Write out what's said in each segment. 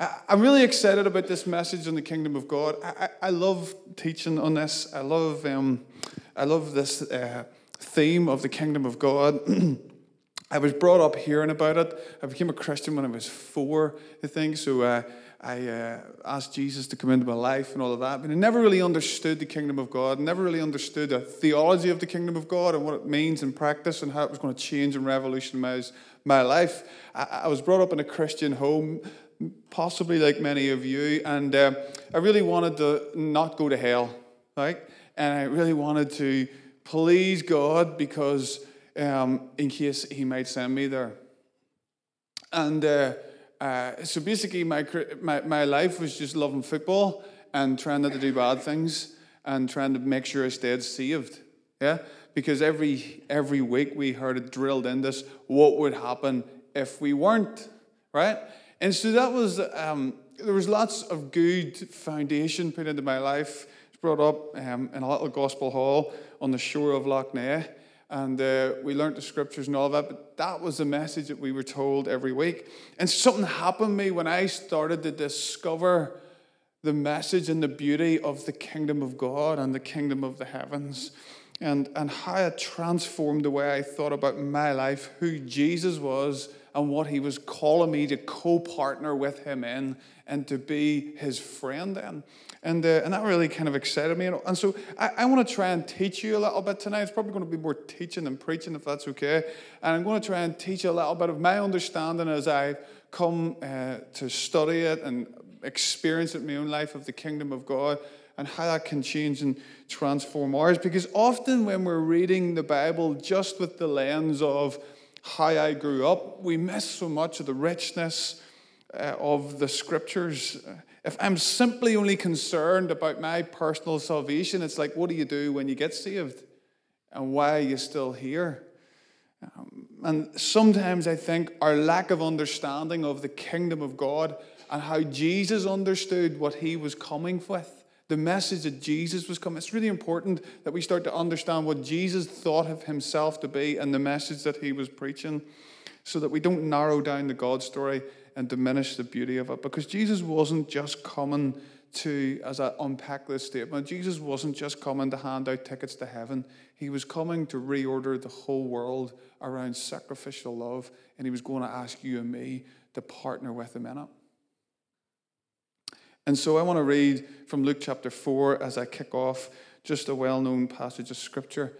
I'm really excited about this message on the kingdom of God. I love teaching on this. I love this theme of the kingdom of God. I was brought up hearing about it. I became a Christian when I was 4, I think. So I asked Jesus to come into my life and all of that. But I never really understood the kingdom of God. Never really understood the theology of the kingdom of God and what it means in practice and how it was going to change and revolutionize my life. I was brought up in a Christian home, possibly like many of you, and I really wanted to not go to hell, right? And I really wanted to please God because in case He might send me there. And so basically my life was just loving football and trying not to do bad things and trying to make sure I stayed saved, yeah? Because every week we heard it drilled in this, what would happen if we weren't, right? And so that was, there was lots of good foundation put into my life. I was brought up in a little gospel hall on the shore of Loch Ness, and we learnt the scriptures and all that, but that was the message that we were told every week. And something happened to me when I started to discover the message and the beauty of the kingdom of God and the kingdom of the heavens, and how it transformed the way I thought about my life, who Jesus was, and what He was calling me to co-partner with Him in and to be His friend in. And that really kind of excited me. And so I want to try and teach you a little bit tonight. It's probably going to be more teaching than preaching, if that's okay. And I'm going to try and teach you a little bit of my understanding as I've come to study it and experience it in my own life of the kingdom of God and how that can change and transform ours. Because often when we're reading the Bible just with the lens of how I grew up, we miss so much of the richness of the scriptures. If I'm simply only concerned about my personal salvation, it's like, what do you do when you get saved? And why are you still here? And sometimes I think our lack of understanding of the kingdom of God and how Jesus understood what He was coming with, the message that Jesus was coming. It's really important that we start to understand what Jesus thought of Himself to be and the message that He was preaching, so that we don't narrow down the God story and diminish the beauty of it. Because Jesus wasn't just coming to, as I unpack this statement, Jesus wasn't just coming to hand out tickets to heaven. He was coming to reorder the whole world around sacrificial love, and He was going to ask you and me to partner with Him in it. And so I want to read from Luke chapter 4 as I kick off just a well-known passage of scripture.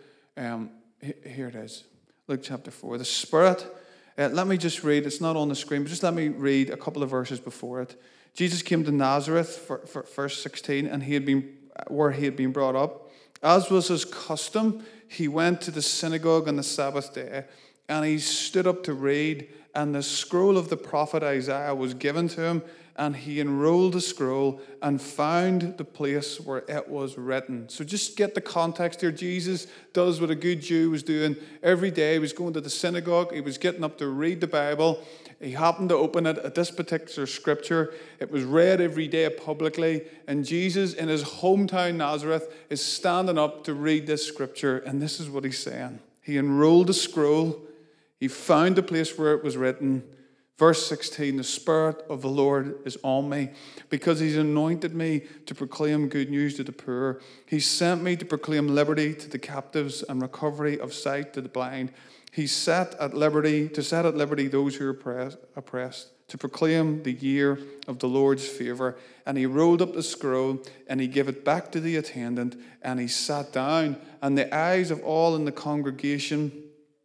Here it is, Luke chapter 4. The Spirit, let me just read, it's not on the screen, but just let me read a couple of verses before it. Jesus came to Nazareth, for verse 16, and where he had been brought up. As was his custom, he went to the synagogue on the Sabbath day, and he stood up to read, and the scroll of the prophet Isaiah was given to him, and he unrolled the scroll and found the place where it was written. So just get the context here. Jesus does what a good Jew was doing every day. He was going to the synagogue. He was getting up to read the Bible. He happened to open it at this particular scripture. It was read every day publicly. And Jesus, in his hometown Nazareth, is standing up to read this scripture. And this is what he's saying. He unrolled the scroll. He found the place where it was written. Verse 16, the Spirit of the Lord is on me because He's anointed me to proclaim good news to the poor. He sent me to proclaim liberty to the captives and recovery of sight to the blind. He set at liberty those who are oppressed, to proclaim the year of the Lord's favor. And He rolled up the scroll and He gave it back to the attendant and He sat down. And the eyes of all in the congregation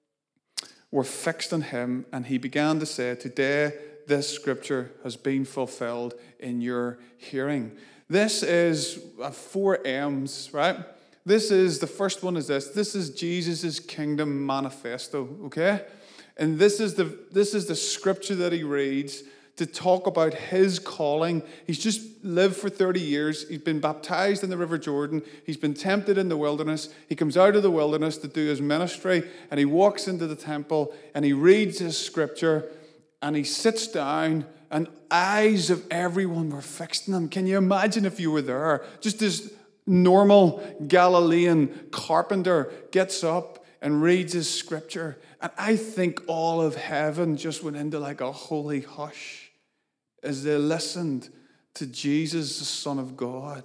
were fixed on Him, and He began to say, today this scripture has been fulfilled in your hearing. This is 4 M's, right? This is, the first one is this. This is Jesus' kingdom manifesto, okay? And this is the scripture that he reads to talk about his calling. He's just lived for 30 years. He's been baptized in the River Jordan. He's been tempted in the wilderness. He comes out of the wilderness to do his ministry, and he walks into the temple, and he reads his scripture, and he sits down, and eyes of everyone were fixed on him. Can you imagine if you were there? Just this normal Galilean carpenter gets up and reads his scripture, and I think all of heaven just went into like a holy hush. as they listened to Jesus, the Son of God,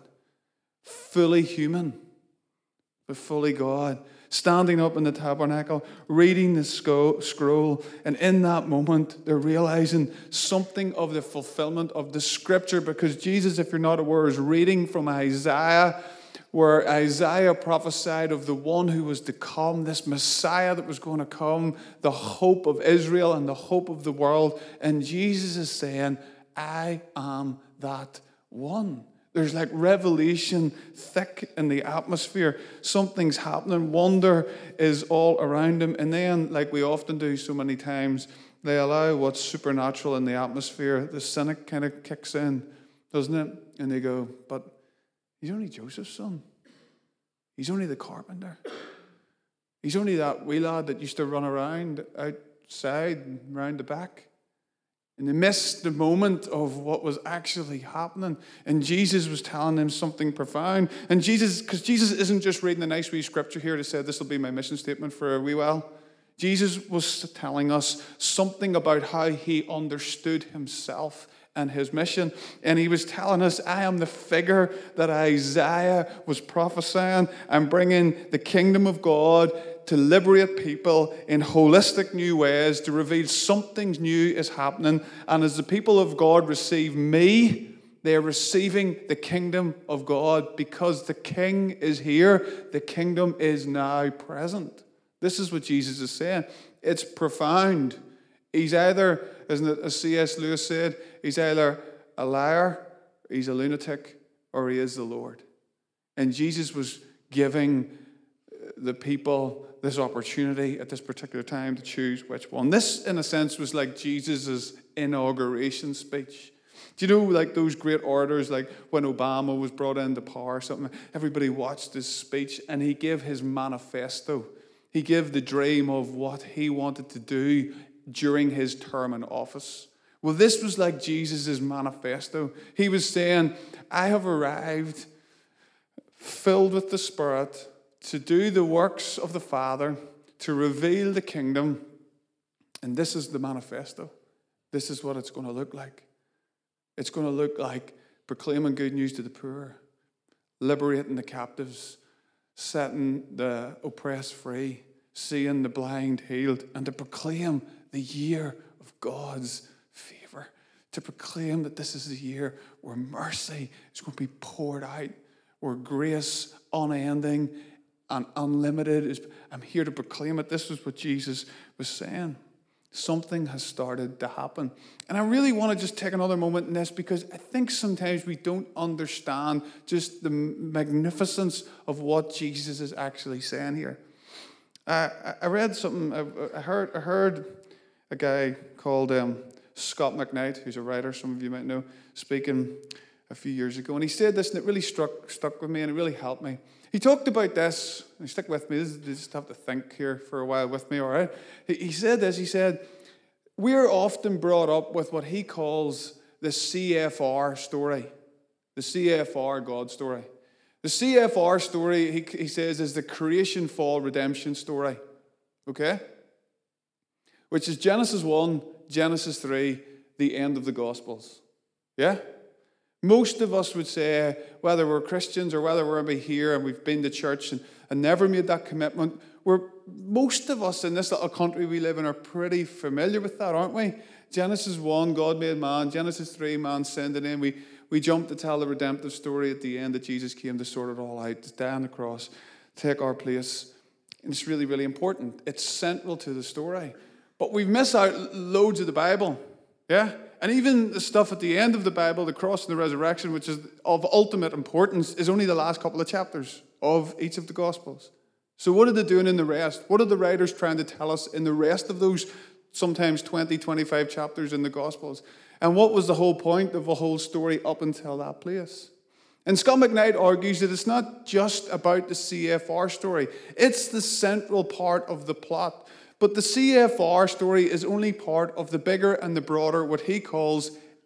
fully human, but fully God, standing up in the tabernacle, reading the scroll, and in that moment, they're realizing something of the fulfillment of the Scripture, because Jesus, if you're not aware, is reading from Isaiah, where Isaiah prophesied of the one who was to come, this Messiah that was going to come, the hope of Israel and the hope of the world. And Jesus is saying, I am that one. There's like revelation thick in the atmosphere. Something's happening. Wonder is all around him. And then, like we often do so many times, they allow what's supernatural in the atmosphere. The cynic kind of kicks in, doesn't it? And they go, but he's only Joseph's son. He's only the carpenter. He's only that wee lad that used to run around outside and round the back. And they missed the moment of what was actually happening. And Jesus was telling them something profound. And because Jesus isn't just reading a nice wee scripture here to say, this will be my mission statement for a wee while. Jesus was telling us something about how he understood himself and his mission. And he was telling us, I am the figure that Isaiah was prophesying. I'm bringing the kingdom of God to liberate people in holistic new ways, to reveal something new is happening. And as the people of God receive me, they're receiving the kingdom of God, because the king is here. The kingdom is now present. This is what Jesus is saying. It's profound. He's either, isn't it, as C.S. Lewis said, he's either a liar, he's a lunatic, or he is the Lord. And Jesus was giving the people this opportunity at this particular time to choose which one. This, in a sense, was like Jesus' inauguration speech. Do you know, like those great orators, like when Obama was brought into power or something, everybody watched his speech and he gave his manifesto. He gave the dream of what he wanted to do during his term in office. Well, this was like Jesus' manifesto. He was saying, I have arrived filled with the Spirit to do the works of the Father, to reveal the kingdom. And this is the manifesto. This is what it's going to look like. It's going to look like proclaiming good news to the poor, liberating the captives, setting the oppressed free, seeing the blind healed, and to proclaim the year of God's favor. To proclaim that this is the year where mercy is going to be poured out, where grace unending and unlimited is. I'm here to proclaim it. This is what Jesus was saying. Something has started to happen. And I really want to just take another moment in this, because I think sometimes we don't understand just the magnificence of what Jesus is actually saying here. I read something. I heard a guy called Scot McKnight, who's a writer, some of you might know, speaking a few years ago. And he said this, and it really stuck with me, and it really helped me. He talked about this, and stick with me, you just have to think here for a while with me, all right? He said this, he said, we're often brought up with what he calls the CFR story, the CFR God story. The CFR story, he says, is the creation, fall, redemption story, okay? Which is Genesis 1, Genesis 3, the end of the Gospels, yeah? Most of us would say, whether we're Christians or whether we're maybe here and we've been to church and never made that commitment, most of us in this little country we live in are pretty familiar with that, aren't we? Genesis 1, God made man. Genesis 3, man sinned. And then we jump to tell the redemptive story at the end that Jesus came to sort it all out, to die on the cross, take our place. And it's really, really important. It's central to the story. But we miss out loads of the Bible, yeah? And even the stuff at the end of the Bible, the cross and the resurrection, which is of ultimate importance, is only the last couple of chapters of each of the Gospels. So what are they doing in the rest? What are the writers trying to tell us in the rest of those sometimes 20, 25 chapters in the Gospels? And what was the whole point of the whole story up until that place? And Scot McKnight argues that it's not just about the CFR story. It's the central part of the plot. But the CFR story is only part of the bigger and the broader, what he calls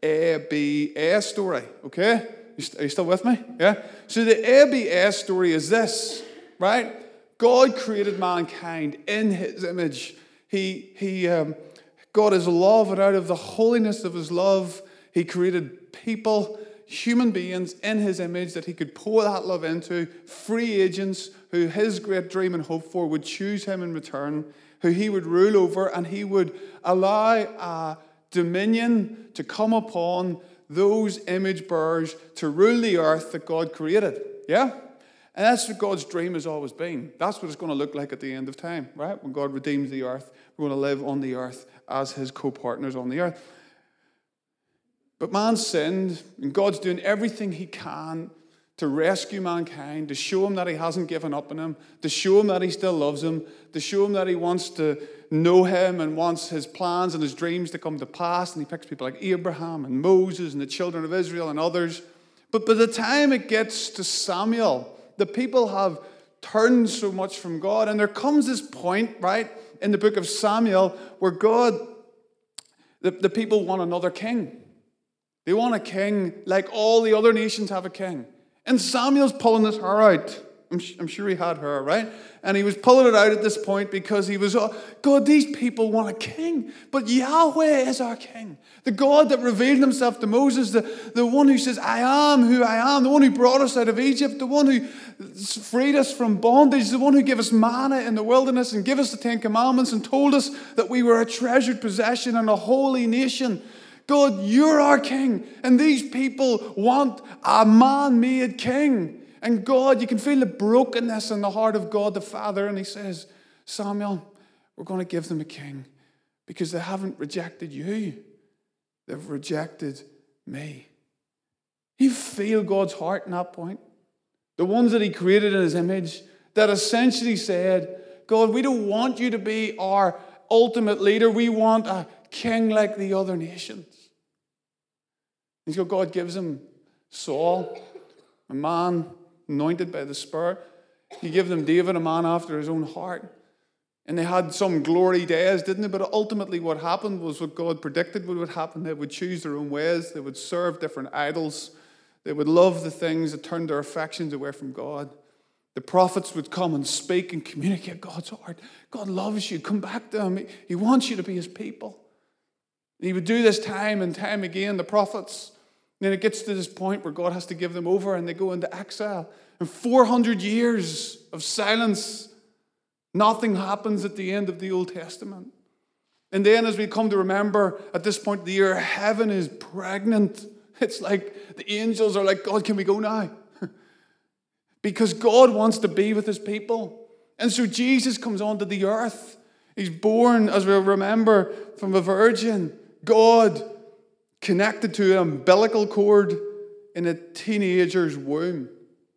ABS story. Okay? Are you still with me? Yeah? So the ABS story is this, right? God created mankind in his image. God is love, and out of the holiness of his love, He created people, human beings in his image that he could pour that love into, free agents who his great dream and hope for would choose him in return, who he would rule over, and he would allow a dominion to come upon those image bearers to rule the earth that God created. Yeah? And that's what God's dream has always been. That's what it's going to look like at the end of time, right? When God redeems the earth, we're going to live on the earth as his co-partners on the earth. But man sinned, and God's doing everything he can to rescue mankind, to show him that he hasn't given up on him, to show him that he still loves him, to show him that he wants to know him and wants his plans and his dreams to come to pass. And he picks people like Abraham and Moses and the children of Israel and others. But by the time it gets to Samuel, the people have turned so much from God. And there comes this point, right, in the book of Samuel where the people want another king. They want a king like all the other nations have a king. And Samuel's pulling his hair out. I'm sure he had hair, right? And he was pulling it out at this point because he was, God, these people want a king. But Yahweh is our king. The God that revealed himself to Moses, the one who says, I am who I am, the one who brought us out of Egypt, the one who freed us from bondage, the one who gave us manna in the wilderness and gave us the Ten Commandments and told us that we were a treasured possession and a holy nation. God, you're our king. And these people want a man-made king. And God, you can feel the brokenness in the heart of God the Father. And he says, Samuel, we're going to give them a king because they haven't rejected you. They've rejected me. You feel God's heart in that point. The ones that he created in his image that essentially said, God, we don't want you to be our ultimate leader. We want a king like the other nations. And so God gives him Saul, a man anointed by the Spirit. He gave them David, a man after his own heart. And they had some glory days, didn't they? But ultimately what happened was what God predicted would happen. They would choose their own ways. They would serve different idols. They would love the things that turned their affections away from God. The prophets would come and speak and communicate God's heart. God loves you. Come back to him. He wants you to be his people. And he would do this time and time again, the prophets. And then it gets to this point where God has to give them over and they go into exile. And 400 years of silence. Nothing happens at the end of the Old Testament. And then as we come to remember, at this point of the year, heaven is pregnant. It's like the angels are like, God, can we go now? Because God wants to be with his people. And so Jesus comes onto the earth. He's born, as we remember, from a virgin. God connected to an umbilical cord in a teenager's womb.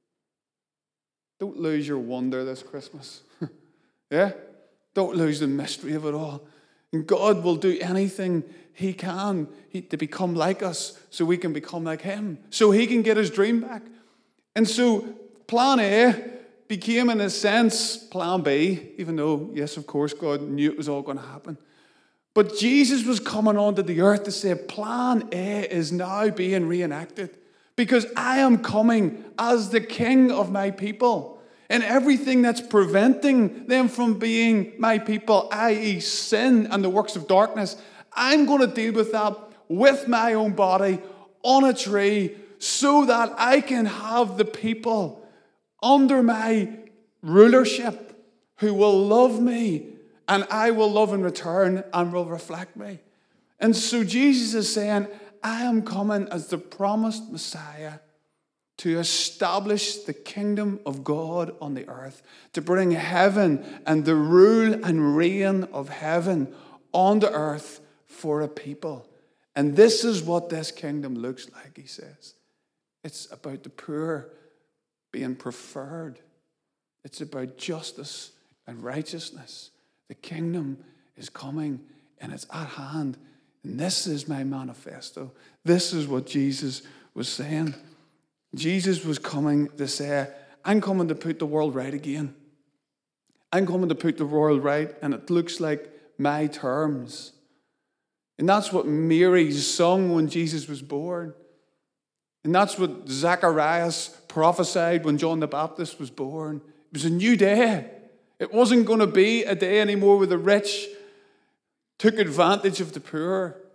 Don't lose your wonder this Christmas. Yeah? Don't lose the mystery of it all. And God will do anything he can to become like us so we can become like him. So he can get his dream back. And so plan A became, in a sense, plan B, even though, yes, of course, God knew it was all going to happen. But Jesus was coming onto the earth to say, plan A is now being reenacted because I am coming as the king of my people. And everything that's preventing them from being my people, i.e. sin and the works of darkness, I'm going to deal with that with my own body on a tree so that I can have the people under my rulership who will love me and I will love in return and will reflect me. And so Jesus is saying, I am coming as the promised Messiah to establish the kingdom of God on the earth, to bring heaven and the rule and reign of heaven on the earth for a people. And this is what this kingdom looks like, he says. It's about the poor being preferred. It's about justice and righteousness. The kingdom is coming and it's at hand. And this is my manifesto. This is what Jesus was saying. Jesus was coming to say, I'm coming to put the world right again. I'm coming to put the world right, and it looks like my terms. And that's what Mary sung when Jesus was born. And that's what Zacharias prophesied when John the Baptist was born. It was a new day. It wasn't going to be a day anymore where the rich took advantage of the poor.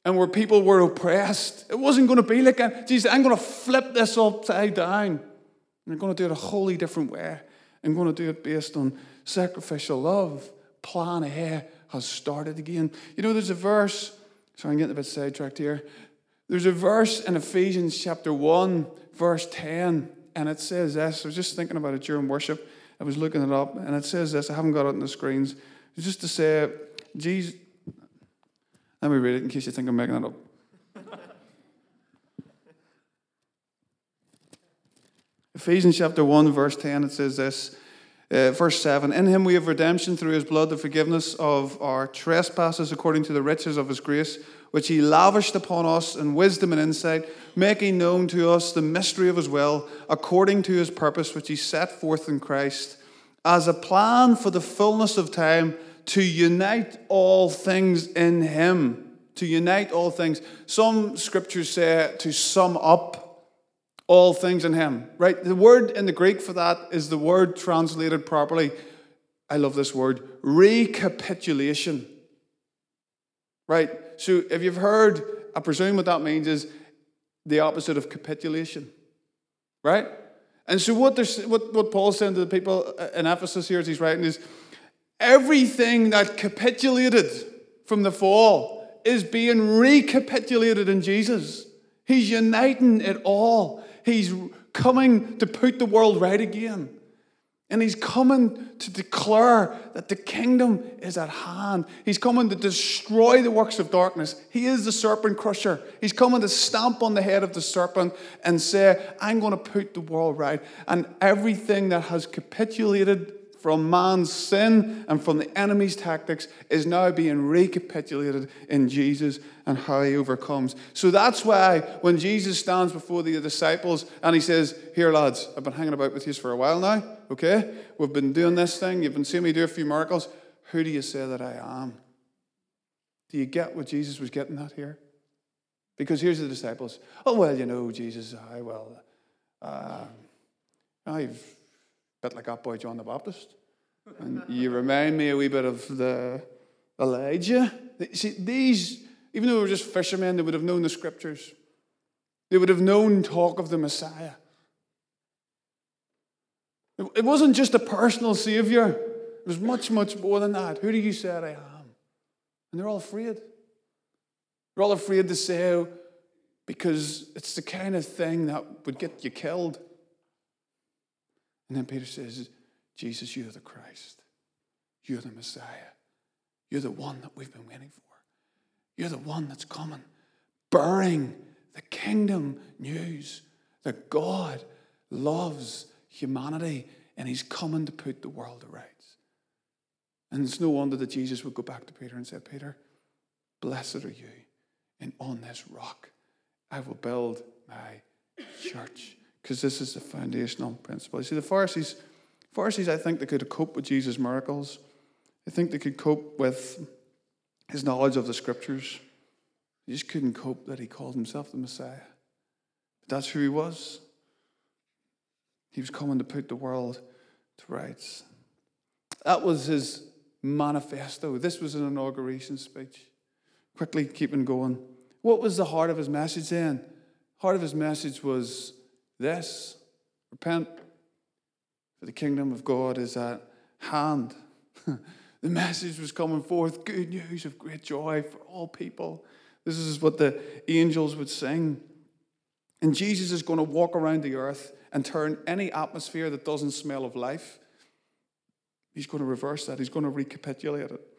and where people were oppressed. It wasn't going to be like that. Jesus, I'm going to flip this upside down. And I'm going to do it a wholly different way. I'm going to do it based on sacrificial love. Plan A has started again. You know, there's a verse, sorry, I'm getting a bit sidetracked here. There's a verse in Ephesians chapter 1, verse 10, and it says this. I was just thinking about it during worship. I was looking it up, and it says this. I haven't got it on the screens. It's just to say, Jesus. Let me read it in case you think I'm making it up. Ephesians chapter 1, verse 10, it says this. Verse 7, in him we have redemption through his blood, the forgiveness of our trespasses according to the riches of his grace, which he lavished upon us in wisdom and insight, making known to us the mystery of his will, according to his purpose, which he set forth in Christ, as a plan for the fullness of time, to unite all things in him. To unite all things. Some scriptures say to sum up all things in him, right? The word in the Greek for that is the word translated properly. I love this word, recapitulation. Right? So if you've heard, I presume what that means is the opposite of capitulation. Right? And so what Paul's saying to the people in Ephesus here as he's writing is, everything that capitulated from the fall is being recapitulated in Jesus. He's uniting it all. He's coming to put the world right again. And he's coming to declare that the kingdom is at hand. He's coming to destroy the works of darkness. He is the serpent crusher. He's coming to stamp on the head of the serpent and say, I'm going to put the world right. And everything that has capitulated from man's sin and from the enemy's tactics is now being recapitulated in Jesus and how he overcomes. So that's why when Jesus stands before the disciples and he says, here lads, I've been hanging about with you for a while now, okay? We've been doing this thing. You've been seeing me do a few miracles. Who do you say that I am? Do you get what Jesus was getting at here? Because here's the disciples. Oh, well, you know, Jesus, you've a bit like that boy John the Baptist. And you remind me a wee bit of the Elijah. See, these, even though they were just fishermen, they would have known the scriptures. They would have known talk of the Messiah. It wasn't just a personal savior. It was much, much more than that. Who do you say I am? And they're all afraid. They're all afraid to say, because it's the kind of thing that would get you killed. And then Peter says, Jesus, you're the Christ. You're the Messiah. You're the one that we've been waiting for. You're the one that's coming, bearing the kingdom news that God loves humanity and he's coming to put the world to rights. And it's no wonder that Jesus would go back to Peter and say, Peter, blessed are you, and on this rock I will build my church. Because this is the foundational principle. You see, the Pharisees, I think they could cope with Jesus' miracles. I think they could cope with his knowledge of the scriptures. They just couldn't cope that he called himself the Messiah. But that's who he was. He was coming to put the world to rights. That was his manifesto. This was an inauguration speech. Quickly keeping going. What was the heart of his message then? Heart of his message was this: repent, for the kingdom of God is at hand. The message was coming forth, good news of great joy for all people. This is what the angels would sing. And Jesus is going to walk around the earth and turn any atmosphere that doesn't smell of life. He's going to reverse that. He's going to recapitulate it.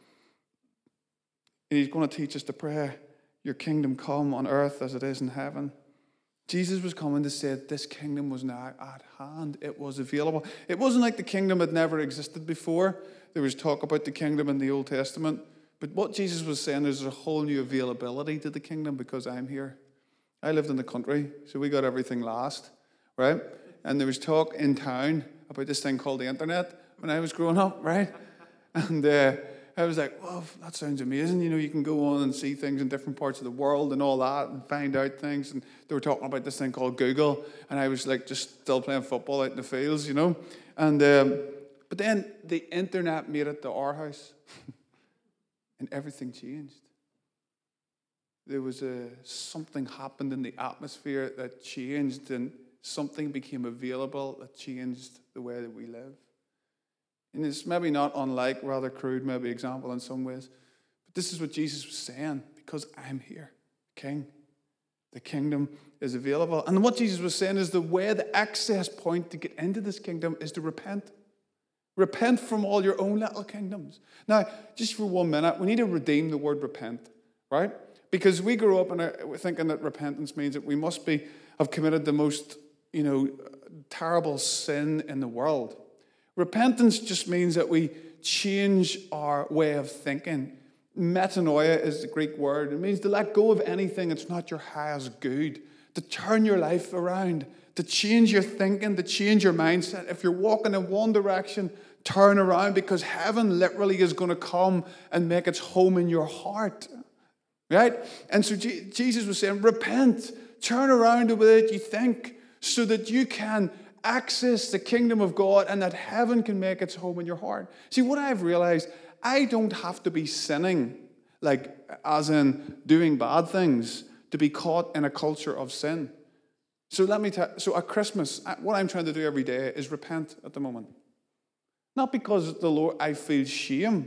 And he's going to teach us to pray, your kingdom come on earth as it is in heaven. Jesus was coming to say this kingdom was now at hand. It was available. It wasn't like the kingdom had never existed before. There was talk about the kingdom in the Old Testament. But what Jesus was saying is there's a whole new availability to the kingdom because I'm here. I lived in the country, so we got everything last, right? And there was talk in town about this thing called the internet when I was growing up, right? And I was like, well, that sounds amazing. You know, you can go on and see things in different parts of the world and all that and find out things. And they were talking about this thing called Google. And I was like just still playing football out in the fields, you know. And but then the internet made it to our house. And everything changed. there was something happened in the atmosphere that changed, and something became available that changed the way that we live. And it's maybe not unlike, rather crude maybe example in some ways, but this is what Jesus was saying: because I'm here, King, the kingdom is available. And what Jesus was saying is the way, the access point to get into this kingdom is to repent. Repent from all your own little kingdoms. Now, just for 1 minute, we need to redeem the word repent, right? Because we grew up thinking that repentance means that we must have committed the most, terrible sin in the world. Repentance just means that we change our way of thinking. Metanoia is the Greek word. It means to let go of anything that's not your highest good, to turn your life around, to change your thinking, to change your mindset. If you're walking in one direction, turn around, because heaven literally is going to come and make its home in your heart. Right? And so Jesus was saying, repent, turn around the way that you think, so that you can access the kingdom of God and that heaven can make its home in your heart. See, what I've realized, I don't have to be sinning, like as in doing bad things, to be caught in a culture of sin. So let me tell you, so at Christmas, what I'm trying to do every day is repent at the moment. Not because the Lord, I feel shame,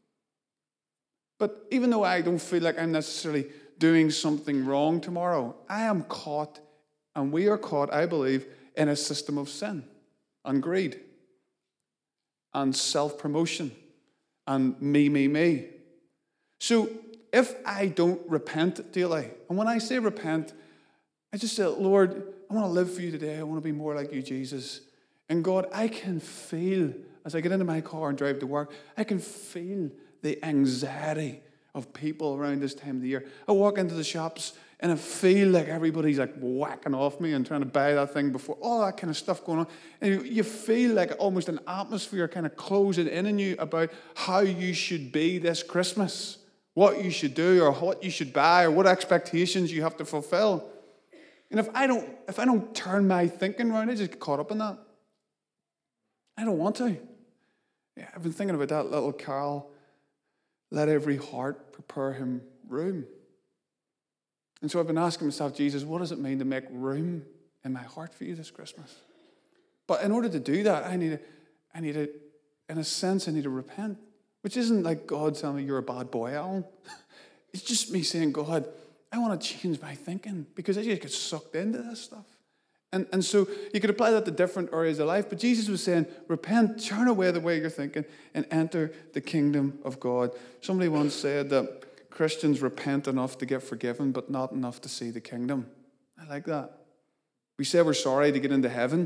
but even though I don't feel like I'm necessarily doing something wrong tomorrow, I am caught, and we are caught, I believe, in a system of sin and greed and self-promotion and me. So if I don't repent daily, and when I say repent, I just say, Lord, I want to live for you today. I want to be more like you, Jesus. And God, I can feel, as I get into my car and drive to work, I can feel the anxiety of people around this time of the year. I walk into the shops and I feel like everybody's like whacking off me and trying to buy that thing before, all that kind of stuff going on. And you feel like almost an atmosphere kind of closing in on you about how you should be this Christmas, what you should do or what you should buy or what expectations you have to fulfill. And if I don't turn my thinking around, I just get caught up in that. I don't want to. Yeah, I've been thinking about that little carol, let every heart prepare him room. And so I've been asking myself, Jesus, what does it mean to make room in my heart for you this Christmas? But in order to do that, I need to, in a sense, I need to repent. Which isn't like God telling me you're a bad boy, Alan. It's just me saying, God, I want to change my thinking because I just get sucked into this stuff. And so you could apply that to different areas of life, but Jesus was saying, repent, turn away the way you're thinking, and enter the kingdom of God. Somebody once said that Christians repent enough to get forgiven, but not enough to see the kingdom. I like that. We say we're sorry to get into heaven,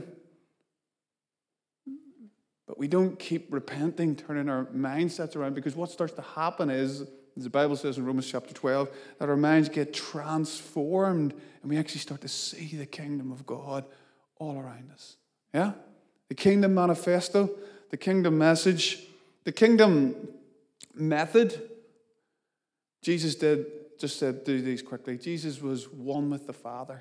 but we don't keep repenting, turning our mindsets around, because what starts to happen is, as the Bible says in Romans chapter 12, that our minds get transformed and we actually start to see the kingdom of God all around us. Yeah? The kingdom manifesto, the kingdom message, the kingdom method. Jesus just said, do these quickly. Jesus was one with the Father.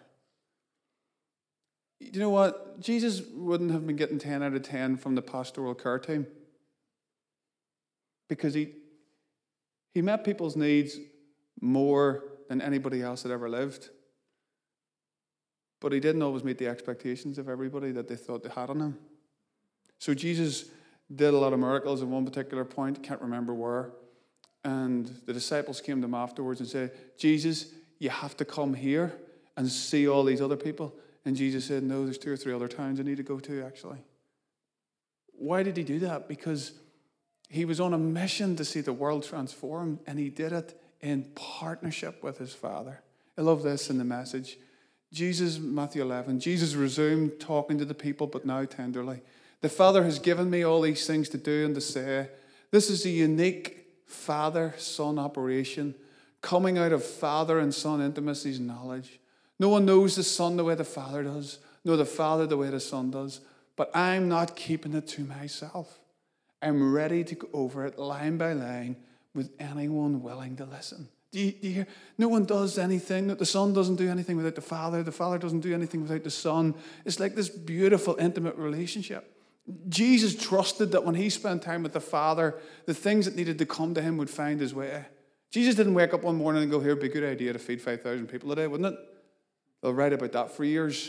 You know what? Jesus wouldn't have been getting 10 out of 10 from the pastoral care team, because he met people's needs more than anybody else had ever lived. But he didn't always meet the expectations of everybody that they thought they had on him. So Jesus did a lot of miracles at one particular point, can't remember where. And the disciples came to him afterwards and said, Jesus, you have to come here and see all these other people. And Jesus said, no, there's 2 or 3 other towns I need to go to, actually. Why did he do that? Because he was on a mission to see the world transformed, and he did it in partnership with his Father. I love this in the message. Jesus, Matthew 11, Jesus resumed talking to the people, but now tenderly. The Father has given me all these things to do and to say. This is a unique Father-Son operation, coming out of Father and Son intimacy's knowledge. No one knows the Son the way the Father does, nor the Father the way the Son does. But I'm not keeping it to myself. I'm ready to go over it line by line with anyone willing to listen. Do you hear? No one does anything. The Son doesn't do anything without the Father. The Father doesn't do anything without the Son. It's like this beautiful, intimate relationship. Jesus trusted that when he spent time with the Father, the things that needed to come to him would find his way. Jesus didn't wake up one morning and go, here, it'd be a good idea to feed 5,000 people today, wouldn't it? They'll write about that for years.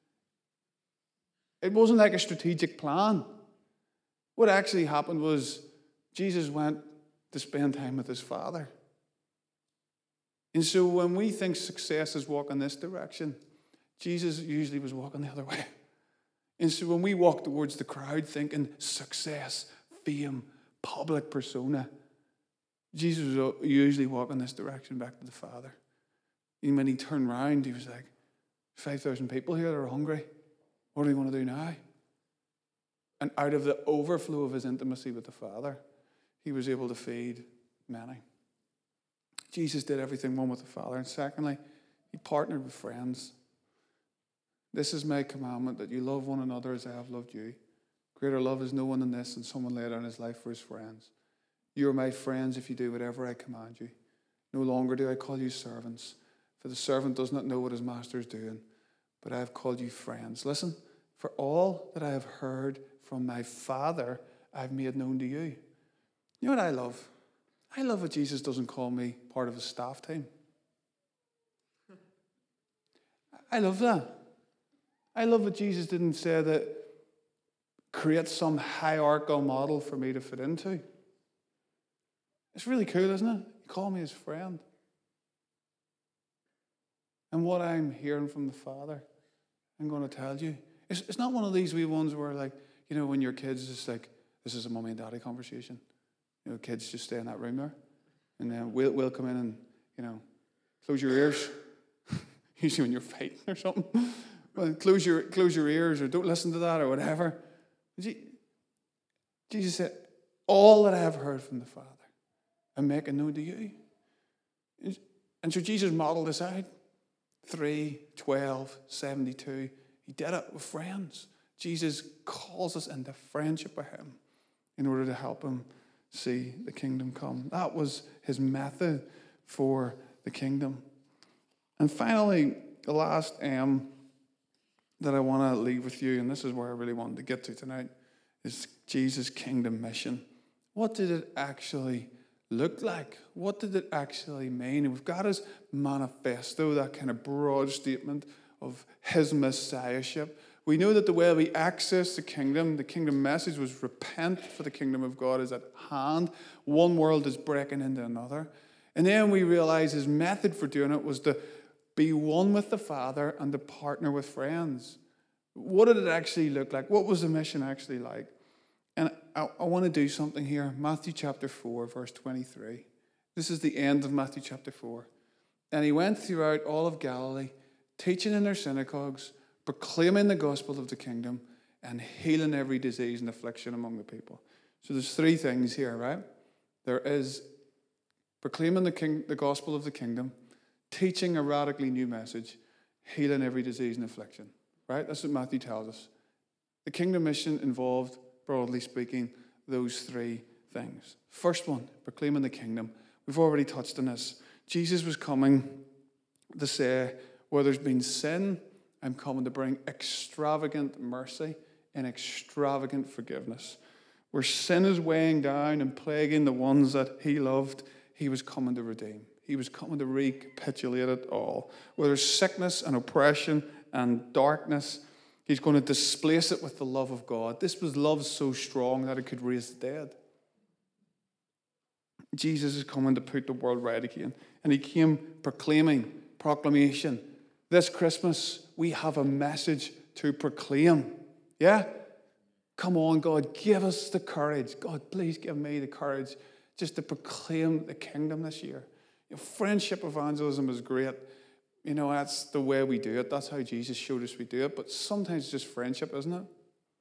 It wasn't like a strategic plan. What actually happened was Jesus went to spend time with his Father. And so when we think success is walking this direction, Jesus usually was walking the other way. And so when we walk towards the crowd thinking success, fame, public persona, Jesus was usually walking this direction back to the Father. And when he turned around, he was like, 5,000 people here that are hungry. What do we want to do now? And out of the overflow of his intimacy with the Father, he was able to feed many. Jesus did everything one with the Father. And secondly, he partnered with friends. This is my commandment, that you love one another as I have loved you. Greater love is no one than this, and someone laid down his life for his friends. You are my friends if you do whatever I command you. No longer do I call you servants, for the servant does not know what his master is doing, but I have called you friends. Listen, for all that I have heard from my Father, I have made known to you. You know what I love? I love that Jesus doesn't call me part of his staff team. I love that. I love that Jesus didn't say that create some hierarchical model for me to fit into. It's really cool, isn't it? You call me his friend. And what I'm hearing from the Father, I'm going to tell you. It's not one of these wee ones where, like, you know, when your kids just like, this is a mommy and daddy conversation. You know, kids just stay in that room there. And then we'll come in and, you know, close your ears. Usually when you're fighting or something. Well, close your ears, or don't listen to that, or whatever. Jesus said, all that I have heard from the Father, I'm making known to you. And so Jesus modeled this out. 3, 12, 72. He did it with friends. Jesus calls us into friendship with him in order to help him see the kingdom come. That was his method for the kingdom. And finally, the last M that I want to leave with you, and this is where I really wanted to get to tonight, is Jesus' kingdom mission. What did it actually look like? What did it actually mean? And we've got his manifesto, that kind of broad statement of his messiahship. We know that the way we access the kingdom message was repent, for the kingdom of God is at hand. One world is breaking into another. And then we realize his method for doing it was to be one with the Father and to partner with friends. What did it actually look like? What was the mission actually like? And I want to do something here. Matthew chapter 4, verse 23. This is the end of Matthew chapter 4. And he went throughout all of Galilee, teaching in their synagogues, proclaiming the gospel of the kingdom, and healing every disease and affliction among the people. So there's 3 things here, right? There is proclaiming the gospel of the kingdom, teaching a radically new message, healing every disease and affliction. Right? That's what Matthew tells us. The kingdom mission involved, broadly speaking, those 3 things. First one, proclaiming the kingdom. We've already touched on this. Jesus was coming to say, where there's been sin, I'm coming to bring extravagant mercy and extravagant forgiveness. Where sin is weighing down and plaguing the ones that he loved, he was coming to redeem. He was coming to recapitulate it all. Where there's sickness and oppression and darkness, he's going to displace it with the love of God. This was love so strong that it could raise the dead. Jesus is coming to put the world right again. And he came proclamation. This Christmas, we have a message to proclaim. Yeah? Come on, God, give us the courage. God, please give me the courage just to proclaim the kingdom this year. You know, friendship evangelism is great. You know, that's the way we do it. That's how Jesus showed us we do it. But sometimes it's just friendship, isn't it?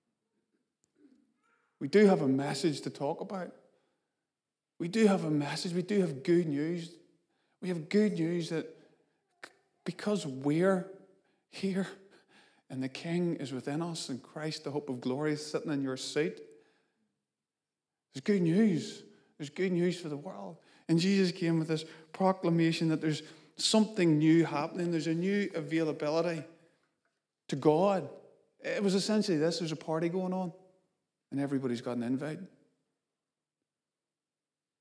We do have a message to talk about. We do have a message. We do have good news. We have good news that because we're here and the King is within us and Christ, the hope of glory, is sitting in your seat, there's good news. There's good news for the world. And Jesus came with this proclamation that there's something new happening. There's a new availability to God. It was essentially this. There's a party going on and everybody's got an invite.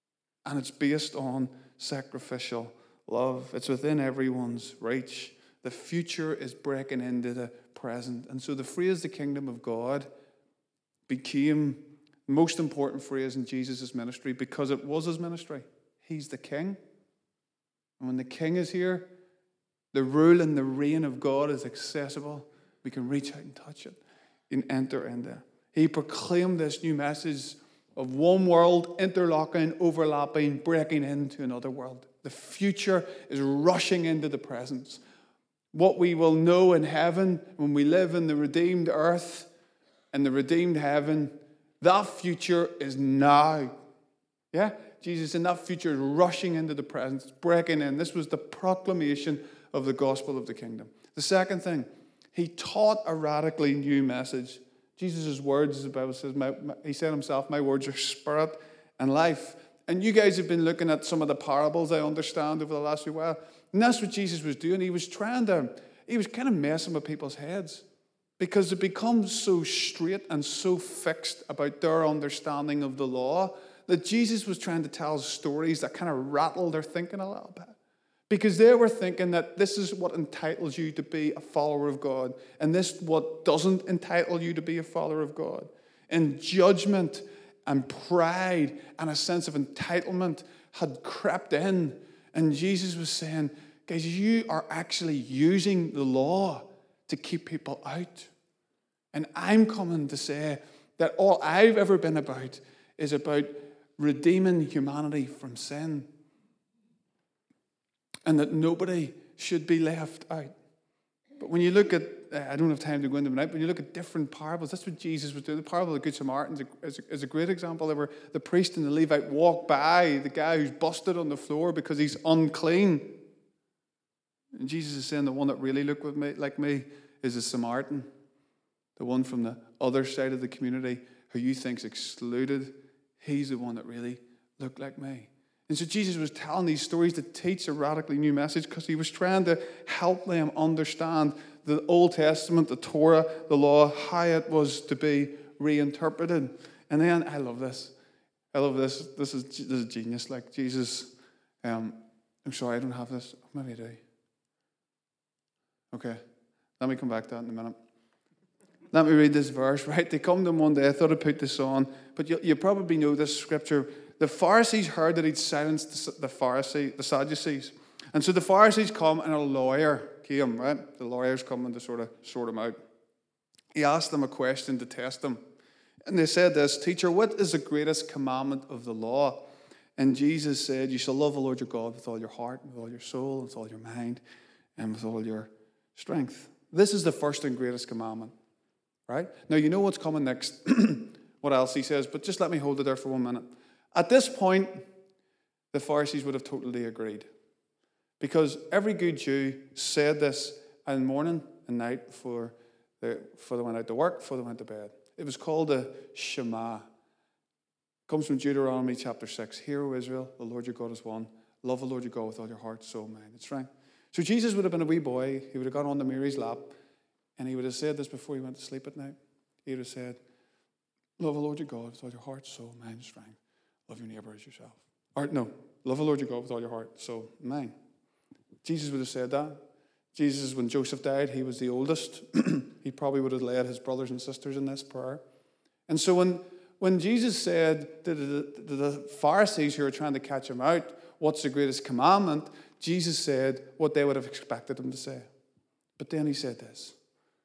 And it's based on sacrificial love. It's within everyone's reach. The future is breaking into the present. And so the phrase, the kingdom of God, became the most important phrase in Jesus' ministry because it was his ministry. He's the king. And when the king is here, the rule and the reign of God is accessible. We can reach out and touch it and enter into. He proclaimed this new message of one world interlocking, overlapping, breaking into another world. The future is rushing into the present. What we will know in heaven when we live in the redeemed earth and the redeemed heaven, that future is now. Yeah? Jesus in that future is rushing into the present, breaking in. This was the proclamation of the gospel of the kingdom. The second thing, he taught a radically new message. Jesus' words, as the Bible says, he said himself, my words are spirit and life. And you guys have been looking at some of the parables, I understand, over the last few while. And that's what Jesus was doing. He was kind of messing with people's heads because it becomes so straight and so fixed about their understanding of the law that Jesus was trying to tell stories that kind of rattled their thinking a little bit. Because they were thinking that this is what entitles you to be a follower of God, and this what doesn't entitle you to be a follower of God. And judgment and pride and a sense of entitlement had crept in. And Jesus was saying, guys, you are actually using the law to keep people out. And I'm coming to say that all I've ever been about is about redeeming humanity from sin. And that nobody should be left out. But when you look at, I don't have time to go into them now, but when you look at different parables, that's what Jesus was doing. The parable of the Good Samaritan is a great example. There were the priest and the Levite walk by the guy who's busted on the floor because he's unclean. And Jesus is saying the one that really looked like me is a Samaritan. The one from the other side of the community who you think's excluded. He's the one that really looked like me. And so Jesus was telling these stories to teach a radically new message because he was trying to help them understand the Old Testament, the Torah, the law, how it was to be reinterpreted. And then, I love this. This is genius. Like Jesus, I'm sorry, I don't have this. Maybe I do. Okay, let me come back to that in a minute. Let me read this verse, right? They come to him one day. I thought I'd put this on. But you probably know this scripture. The Pharisees heard that he'd silenced the Sadducees. And so the Pharisees come and a lawyer came, right? The lawyer's coming to sort of sort him out. He asked them a question to test him. And they said this, Teacher, what is the greatest commandment of the law? And Jesus said, you shall love the Lord your God with all your heart, with all your soul, with all your mind, and with all your strength. This is the first and greatest commandment, right? Now, you know what's coming next, what else he says, but just let me hold it there for 1 minute. At this point, the Pharisees would have totally agreed. Because every good Jew said this in morning and night before they went out to work, before they went to bed. It was called a Shema. It comes from Deuteronomy chapter 6. Hear, O Israel, the Lord your God is one. Love the Lord your God with all your heart, soul, mind, and strength. So Jesus would have been a wee boy. He would have got on to Mary's lap, and he would have said this before he went to sleep at night. He would have said, love the Lord your God with all your heart, soul, mind, and strength. Love your neighbor as yourself. Or no, love the Lord your God with all your heart, soul, and mind. Jesus would have said that. Jesus, when Joseph died, he was the oldest. He probably would have led his brothers and sisters in this prayer. And so when Jesus said to the Pharisees who were trying to catch him out, what's the greatest commandment? Jesus said what they would have expected him to say. But then he said this.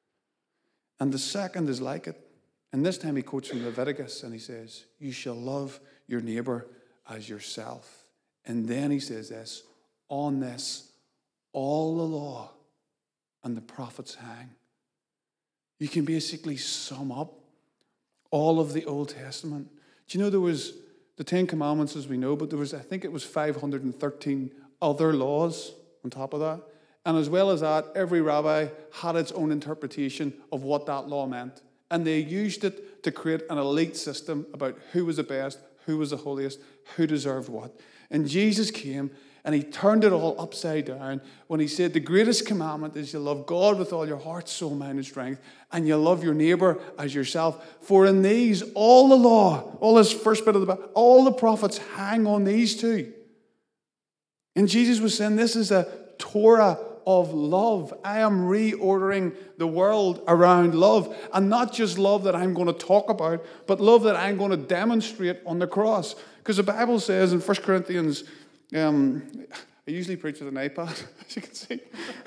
And the second is like it. And this time he quotes from Leviticus and he says, you shall love your neighbor as yourself. And then he says this, on this, all the law and the prophets hang. You can basically sum up all of the Old Testament. Do you know there was the 10 Commandments as we know, but there was, I think it was 513 other laws on top of that. And as well as that, every rabbi had its own interpretation of what that law meant. And they used it to create an elite system about who was the best, who was the holiest, who deserved what. And Jesus came And he turned it all upside down when he said the greatest commandment is you love God with all your heart, soul, mind, and strength, and you love your neighbor as yourself. For in these, all the law, all this first bit of the Bible, all the prophets hang on these two. And Jesus was saying this is a Torah of love. I am reordering the world around love. And not just love that I'm going to talk about, but love that I'm going to demonstrate on the cross. Because the Bible says in 1 Corinthians, I usually preach with an iPad, as you can see.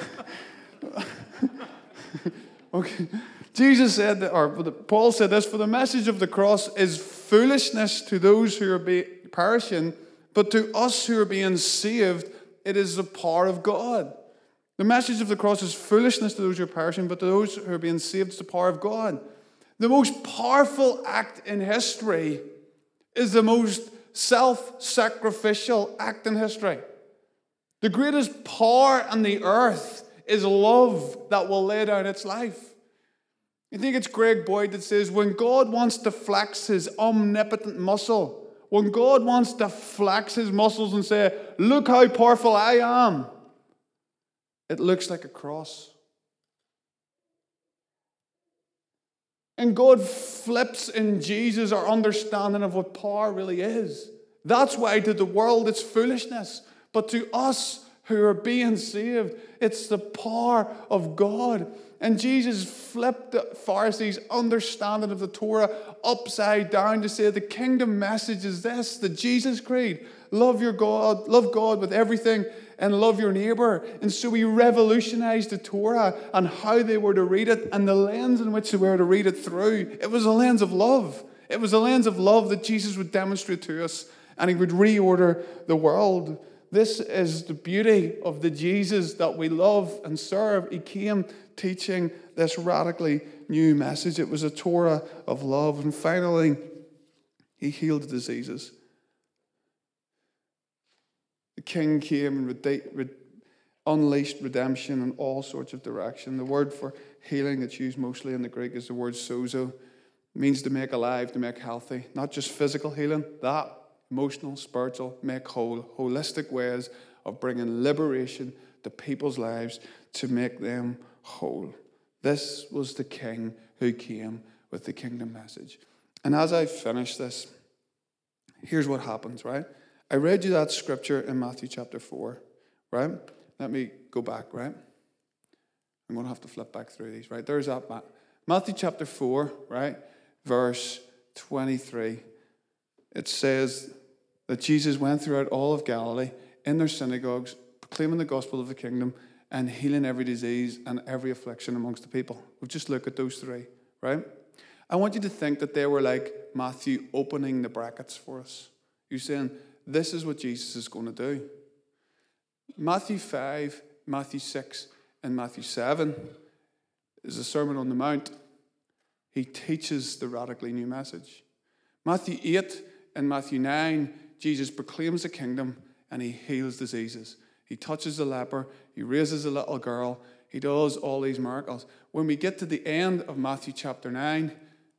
Okay. Jesus said, Paul said this, for the message of the cross is foolishness to those who are perishing, but to us who are being saved, it is the power of God. The message of the cross is foolishness to those who are perishing, but to those who are being saved, it's the power of God. The most powerful act in history is the most self-sacrificial act in history. The greatest power on the earth is love that will lay down its life. I think it's Greg Boyd that says, when God wants to flex his omnipotent muscle, when God wants to flex his muscles and say, look how powerful I am, it looks like a cross. And God flips in Jesus our understanding of what power really is. That's why to the world it's foolishness. But to us who are being saved, it's the power of God. And Jesus flipped the Pharisees' understanding of the Torah upside down to say the kingdom message is this, the Jesus creed. Love God with everything and love your neighbor. And so he revolutionized the Torah and how they were to read it and the lens in which they were to read it through. It was a lens of love. It was a lens of love that Jesus would demonstrate to us, and he would reorder the world. This is the beauty of the Jesus that we love and serve. He came teaching this radically new message. It was a Torah of love. And finally, he healed diseases. The king came and unleashed redemption in all sorts of direction. The word for healing that's used mostly in the Greek is the word sozo. It means to make alive, to make healthy. Not just physical healing, that emotional, spiritual, make whole, holistic ways of bringing liberation to people's lives to make them whole. This was the king who came with the kingdom message. And as I finish this, here's what happens, right? I read you that scripture in Matthew chapter 4, right? Let me go back, right? I'm going to have to flip back through these, right? There's that. Matthew chapter 4, right? Verse 23. It says that Jesus went throughout all of Galilee in their synagogues, proclaiming the gospel of the kingdom and healing every disease and every affliction amongst the people. We'll just look at those three, right? I want you to think that they were like Matthew opening the brackets for us. You're saying, this is what Jesus is going to do. Matthew 5, Matthew 6, and Matthew 7 is a Sermon on the Mount. He teaches the radically new message. Matthew 8 and Matthew 9, Jesus proclaims the kingdom and he heals diseases. He touches the leper. He raises a little girl. He does all these miracles. When we get to the end of Matthew chapter 9,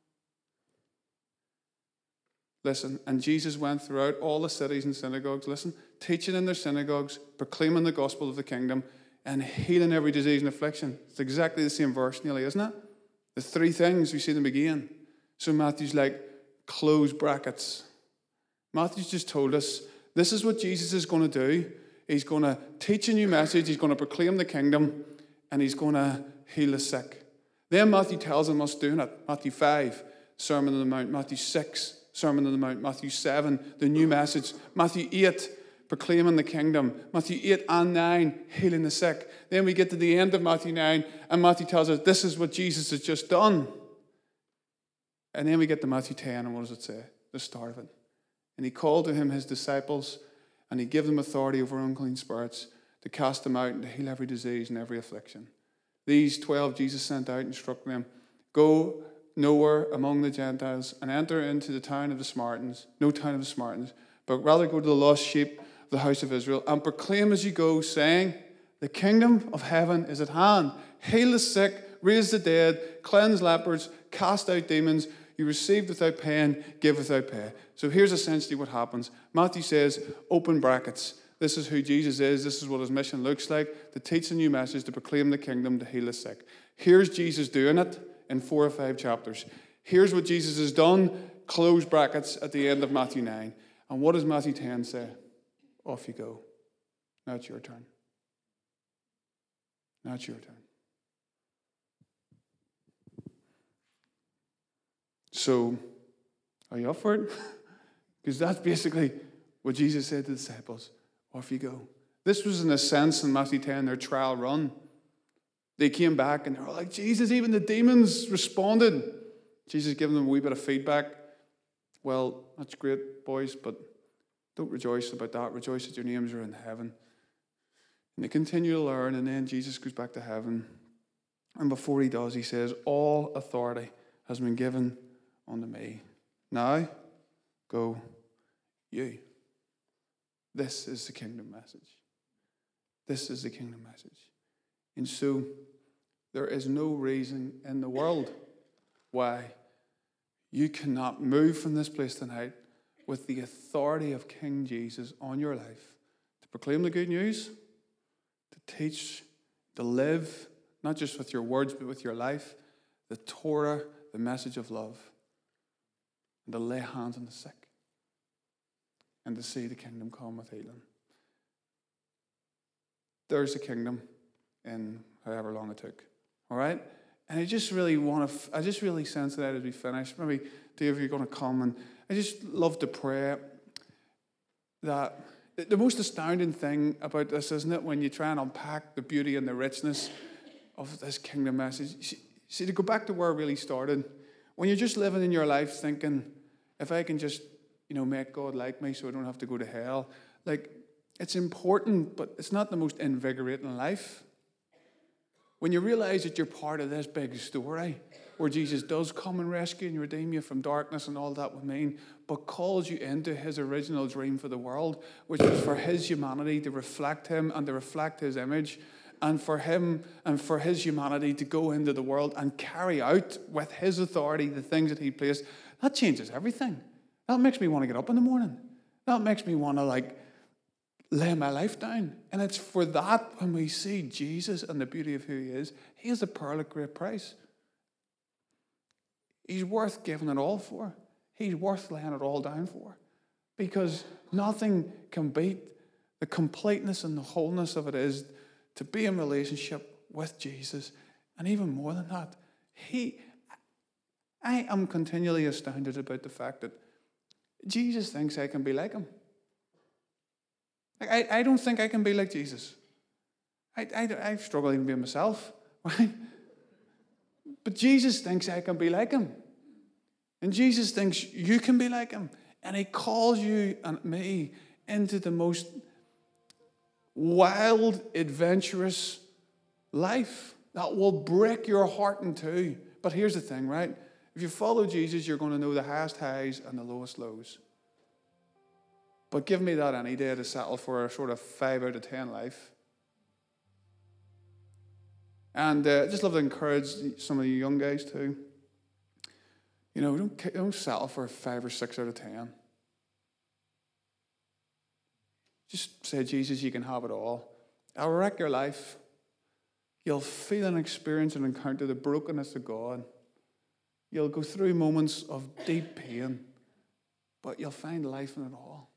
listen, and Jesus went throughout all the cities and synagogues, listen, teaching in their synagogues, proclaiming the gospel of the kingdom, and healing every disease and affliction. It's exactly the same verse nearly, isn't it? The three things we see them again. So Matthew's like, close brackets. Matthew's just told us, this is what Jesus is going to do. He's going to teach a new message, he's going to proclaim the kingdom, and he's going to heal the sick. Then Matthew tells them us doing it. Matthew 5, Sermon on the Mount. Matthew 6, Sermon on the Mount. Matthew 7, the new message. Matthew 8, proclaiming the kingdom. Matthew 8 and 9, healing the sick. Then we get to the end of Matthew 9, and Matthew tells us this is what Jesus has just done. And then we get to Matthew 10, and what does it say? The start of it. And he called to him his disciples, and he gave them authority over unclean spirits to cast them out and to heal every disease and every affliction. These 12 Jesus sent out, instructing them, go nowhere among the Gentiles and enter into the town of the Samaritans, no town of the Samaritans, but rather go to the lost sheep of the house of Israel and proclaim as you go, saying, the kingdom of heaven is at hand. Heal the sick, raise the dead, cleanse lepers, cast out demons. You receive without paying, give without pay. So here's essentially what happens. Matthew says, open brackets. This is who Jesus is. This is what his mission looks like, to teach a new message, to proclaim the kingdom, to heal the sick. Here's Jesus doing it in 4 or 5 chapters. Here's what Jesus has done, close brackets, at the end of Matthew 9. And what does Matthew 10 say? Off you go. Now it's your turn. Now it's your turn. So, are you up for it? Because that's basically what Jesus said to the disciples. Off you go. This was, in a sense, in Matthew 10, their trial run. They came back and they were like, Jesus, even the demons responded. Jesus giving them a wee bit of feedback. Well, that's great, boys, but don't rejoice about that. Rejoice that your names are in heaven. And they continue to learn, and then Jesus goes back to heaven. And before he does, he says, all authority has been given unto me. Now, go you. This is the kingdom message. This is the kingdom message. And so, there is no reason in the world why you cannot move from this place tonight with the authority of King Jesus on your life to proclaim the good news, to teach, to live, not just with your words, but with your life, the Torah, the message of love, and to lay hands on the sick, and to see the kingdom come with healing. There's the kingdom in however long it took. All right? And I just really sense that as we finish. Maybe, Dave, you're going to come, and I just love to pray that the most astounding thing about this, isn't it, when you try and unpack the beauty and the richness of this kingdom message. See, to go back to where it really started, when you're just living in your life thinking, if I can just, make God like me so I don't have to go to hell, it's important, but it's not the most invigorating life. When you realize that you're part of this big story where Jesus does come and rescue and redeem you from darkness and all that would mean, but calls you into his original dream for the world, which was for his humanity to reflect him and to reflect his image, and for him and for his humanity to go into the world and carry out with his authority the things that he placed. That changes everything. That makes me want to get up in the morning. That makes me want to lay my life down. And it's for that, when we see Jesus and the beauty of who he is a pearl of great price. He's worth giving it all for. He's worth laying it all down for. Because nothing can beat the completeness and the wholeness of it is to be in relationship with Jesus. And even more than that, I am continually astounded about the fact that Jesus thinks I can be like him. I don't think I can be like Jesus. I struggle even being myself, right? But Jesus thinks I can be like him. And Jesus thinks you can be like him. And he calls you and me into the most wild, adventurous life that will break your heart in two. But here's the thing, right? If you follow Jesus, you're going to know the highest highs and the lowest lows. But give me that any day to settle for a sort of 5 out of 10 life. And I just love to encourage some of you young guys too. Don't settle for a 5 or 6 out of 10. Just say, Jesus, you can have it all. I'll wreck your life. You'll feel and experience and encounter the brokenness of God. You'll go through moments of deep pain, but you'll find life in it all.